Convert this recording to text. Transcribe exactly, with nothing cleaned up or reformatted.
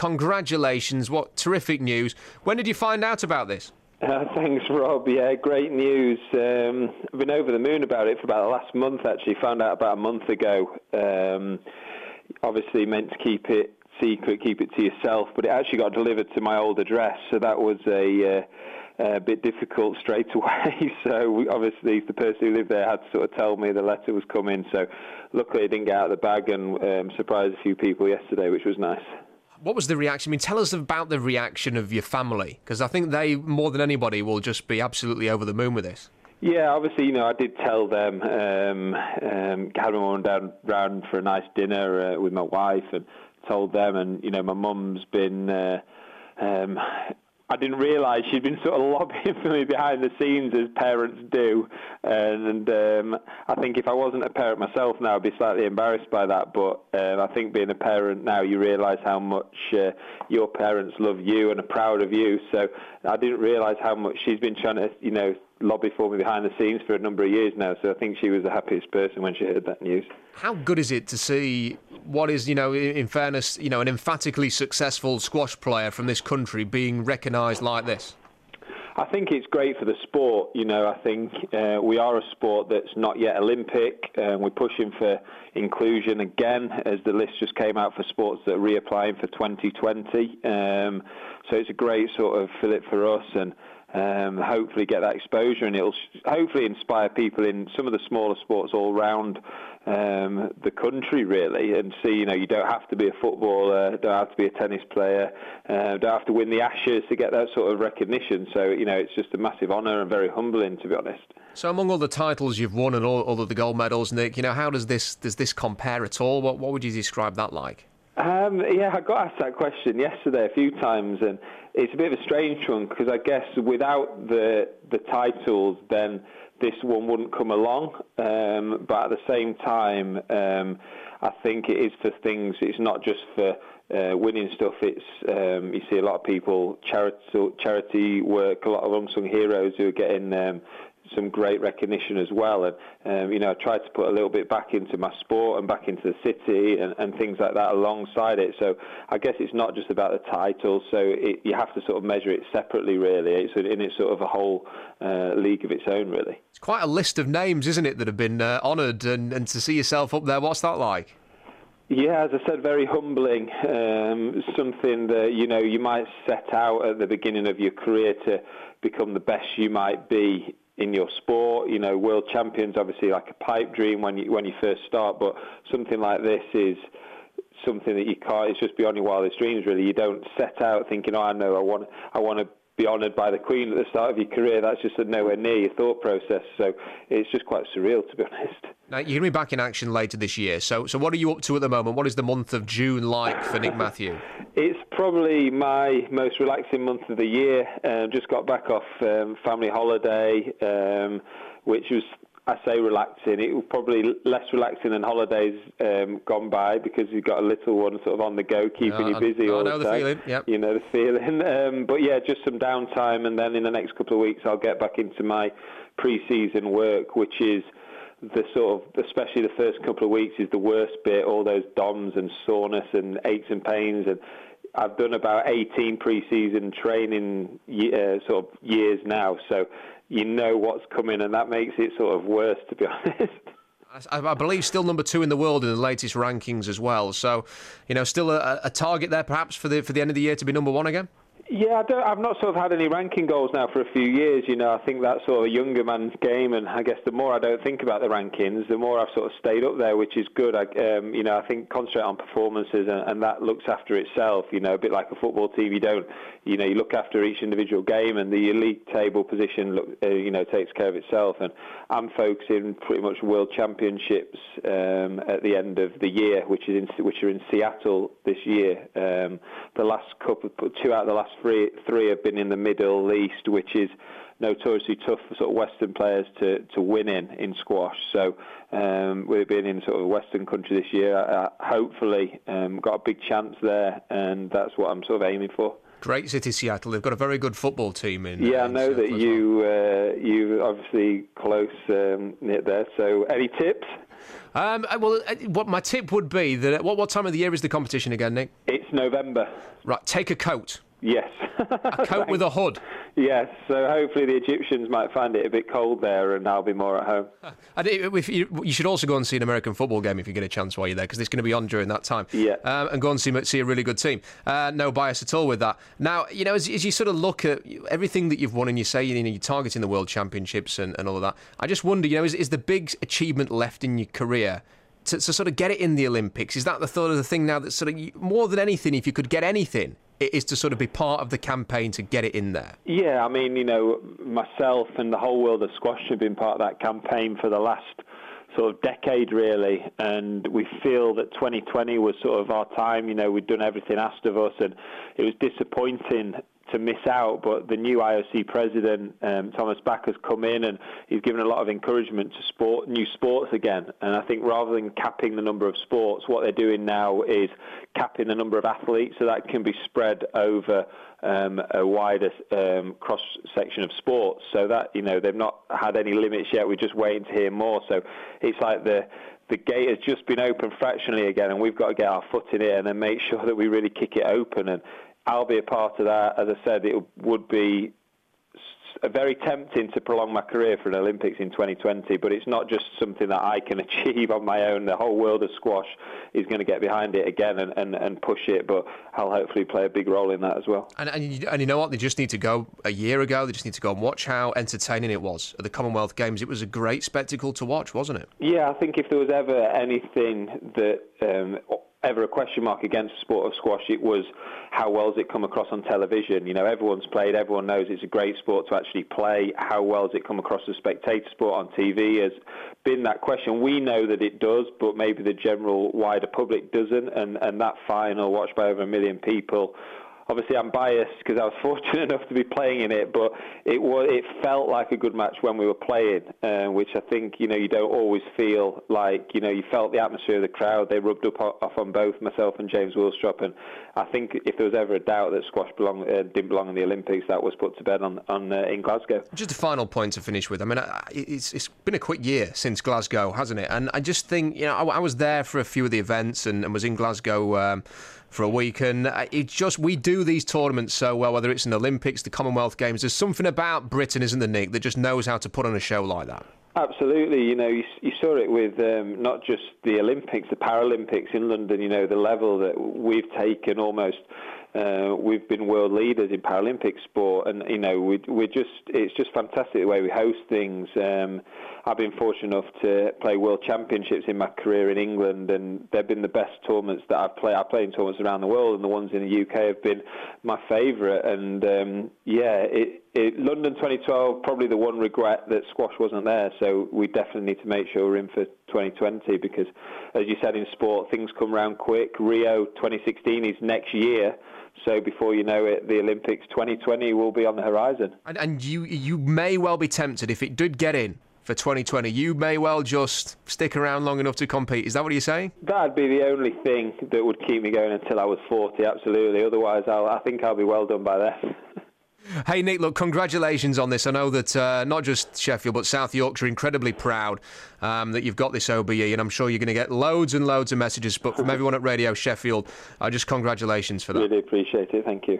congratulations. What terrific news. When did you find out about this? Uh, thanks, Rob. Yeah, great news. Um, I've been over the moon about it for about the last month, actually. Found out about a month ago. Um, obviously meant to keep it secret, keep it to yourself, but it actually got delivered to my old address, so that was a... Uh, a bit difficult straight away. So we, obviously the person who lived there had to sort of tell me the letter was coming. So luckily it didn't get out of the bag, and um, surprised a few people yesterday, which was nice. What was the reaction? I mean, tell us about the reaction of your family, because I think they, more than anybody, will just be absolutely over the moon with this. Yeah, obviously, you know, I did tell them, um, um, had my mum and dad round for a nice dinner uh, with my wife, and told them, and, you know, my mum's been... Uh, um, I didn't realise she'd been sort of lobbying for me behind the scenes, as parents do. And um, I think if I wasn't a parent myself now, I'd be slightly embarrassed by that. But uh, I think being a parent now, you realise how much uh, your parents love you and are proud of you. So I didn't realise how much she's been trying to, you know, lobby for me behind the scenes for a number of years now. So I think she was the happiest person when she heard that news. How good is it to see what is, you know, in fairness, you know, an emphatically successful squash player from this country being recognised like this? I think it's great for the sport. You know, I think uh, we are a sport that's not yet Olympic. Uh, we're pushing for inclusion again, as the list just came out for sports that are reapplying for twenty twenty. Um, so it's a great sort of fillip for us, and Um, hopefully get that exposure, and it'll hopefully inspire people in some of the smaller sports all around um, the country, really, and see, you know, you don't have to be a footballer, don't have to be a tennis player, uh, don't have to win the Ashes to get that sort of recognition. So, you know, it's just a massive honour and very humbling, to be honest. So among all the titles you've won and all, all of the gold medals, Nick, you know, how does this does this compare at all? What, what would you describe that like? Um, yeah, I got asked that question yesterday a few times, and it's a bit of a strange one, because I guess without the the titles, then this one wouldn't come along. Um, but at the same time, um, I think it is for things. It's not just for uh, winning stuff. It's um, you see a lot of people charity charity work, a lot of unsung heroes who are getting Um, some great recognition as well, and um, you know, I tried to put a little bit back into my sport and back into the city and, and things like that alongside it. So I guess it's not just about the title, so it, you have to sort of measure it separately, really. It's in it's sort of a whole uh, league of its own, really. It's quite a list of names, isn't it, that have been uh, honoured, and, and to see yourself up there, what's that like? Yeah, as I said, very humbling. Um, something that, you know, you might set out at the beginning of your career to become the best you might be in your sport. You know, world champions, obviously like a pipe dream when you when you first start, but something like this is something that you can't, it's just beyond your wildest dreams, really. You don't set out thinking, oh, I know, I want I want to be honoured by the Queen at the start of your career. That's just nowhere near your thought process. So it's just quite surreal, to be honest. Now, you're going to be back in action later this year. So so what are you up to at the moment? What is the month of June like for Nick Matthew? It's probably my most relaxing month of the year. Um, just got back off um, family holiday, um, which was, I say relaxing. It was probably less relaxing than holidays um, gone by, because you've got a little one sort of on the go, keeping no, you busy I, all I know the the time. feeling, yep. You know the feeling. Um, but yeah, just some downtime, and then in the next couple of weeks I'll get back into my pre-season work, which is the sort of, especially the first couple of weeks is the worst bit, all those D O Ms and soreness and aches and pains. And I've done about eighteen pre-season training uh, sort of years now, so you know what's coming, and that makes it sort of worse, to be honest. I, I believe still number two in the world in the latest rankings as well. So, you know, still a, a target there perhaps for the for the end of the year to be number one again? Yeah, I don't, I've not sort of had any ranking goals now for a few years. You know, I think that's sort of a younger man's game, and I guess the more I don't think about the rankings, the more I've sort of stayed up there, which is good. I, um, you know, I think concentrate on performances, and, and that looks after itself. You know, a bit like a football team, you don't, you know, you look after each individual game, and the league table position, look, uh, you know, takes care of itself. And I'm focusing pretty much World Championships um, at the end of the year, which is in, which are in Seattle this year. Um, the last couple, two out of the last three, three have been in the Middle East, which is notoriously tough for sort of Western players to, to win in, in squash. So um, we've been in sort of a Western country this year. I, I hopefully um, got a big chance there, and that's what I'm sort of aiming for. Great city, Seattle. They've got a very good football team in. Yeah, uh, I know in that you well. uh, you obviously close um, near there. So, any tips? Um, well, what my tip would be that what what time of the year is the competition again, Nick? It's November. Right, take a coat. Yes. A coat with a hood. Yes, so hopefully the Egyptians might find it a bit cold there and I'll be more at home. And if you, you should also go and see an American football game if you get a chance while you're there, because it's going to be on during that time. Yeah. Um, and go and see, see a really good team. Uh, no bias at all with that. Now, you know, as, as you sort of look at everything that you've won and you say, you know, you're targeting the World Championships and, and all of that, I just wonder, you know, is, is the big achievement left in your career to, to sort of get it in the Olympics? Is that the thought of the thing now that sort of, more than anything, if you could get anything, it is to sort of be part of the campaign to get it in there? Yeah, I mean, you know, myself and the whole world of squash have been part of that campaign for the last sort of decade, really, and we feel that twenty twenty was sort of our time. You know, we'd done everything asked of us, and it was disappointing to miss out, but the new I O C president, um, Thomas Bach, has come in and he's given a lot of encouragement to sport, new sports again. And I think rather than capping the number of sports, what they're doing now is capping the number of athletes so that can be spread over um, a wider um, cross-section of sports. So that, you know, they've not had any limits yet. We're just waiting to hear more. So it's like the the gate has just been opened fractionally again, and we've got to get our foot in it and then make sure that we really kick it open. And I'll be a part of that. As I said, it would be very tempting to prolong my career for an Olympics in twenty twenty, but it's not just something that I can achieve on my own. The whole world of squash is going to get behind it again and, and, and push it, but I'll hopefully play a big role in that as well. And, and, you, and you know what? They just need to go a year ago. They just need to go and watch how entertaining it was at the Commonwealth Games. It was a great spectacle to watch, wasn't it? Yeah, I think if there was ever anything that... Um, ever a question mark against the sport of squash, it was how well does it come across on television. You know, everyone's played, everyone knows it's a great sport to actually play. How well does it come across as spectator sport on T V has been that question. We know that it does, but maybe the general wider public doesn't, and, and that final, watched by over a million people, obviously I'm biased because I was fortunate enough to be playing in it, but it was it felt like a good match when we were playing, uh, which I think, you know, you don't always feel like, you know, you felt the atmosphere of the crowd. They rubbed up off on both myself and James Willstrop, and I think if there was ever a doubt that squash belong, uh, didn't belong in the Olympics, that was put to bed on, on uh, in Glasgow. Just a final point to finish with. I mean, it's it's been a quick year since Glasgow, hasn't it? And I just think, you know, I, I was there for a few of the events and, and was in Glasgow um, for a week, and it's just, we do these tournaments so well, whether it's in the Olympics, the Commonwealth Games. There's something about Britain, isn't there, Nick, that just knows how to put on a show like that. Absolutely. You know, you, you saw it with um, not just the Olympics, the Paralympics in London, you know, the level that we've taken almost. Uh, we've been world leaders in Paralympic sport, and you know we, we're just it's just fantastic the way we host things. Um, I've been fortunate enough to play World Championships in my career in England, and they've been the best tournaments that I've played. I've played in tournaments around the world, and the ones in the U K have been my favourite. And um, yeah, it, it, London twenty twelve, probably the one regret that squash wasn't there. So we definitely need to make sure we're in for twenty twenty, because, as you said, in sport, things come round quick. Rio twenty sixteen is next year. So before you know it, the Olympics twenty twenty will be on the horizon. And, and you you may well be tempted, if it did get in for twenty twenty, you may well just stick around long enough to compete. Is that what you're saying? That'd be the only thing that would keep me going until I was forty, absolutely. Otherwise, I'll, I think I'll be well done by then. Hey, Nick, look, congratulations on this. I know that uh, not just Sheffield, but South Yorkshire are incredibly proud um, that you've got this O B E, and I'm sure you're going to get loads and loads of messages. But from everyone at Radio Sheffield, uh, just congratulations for that. Really appreciate it. Thank you.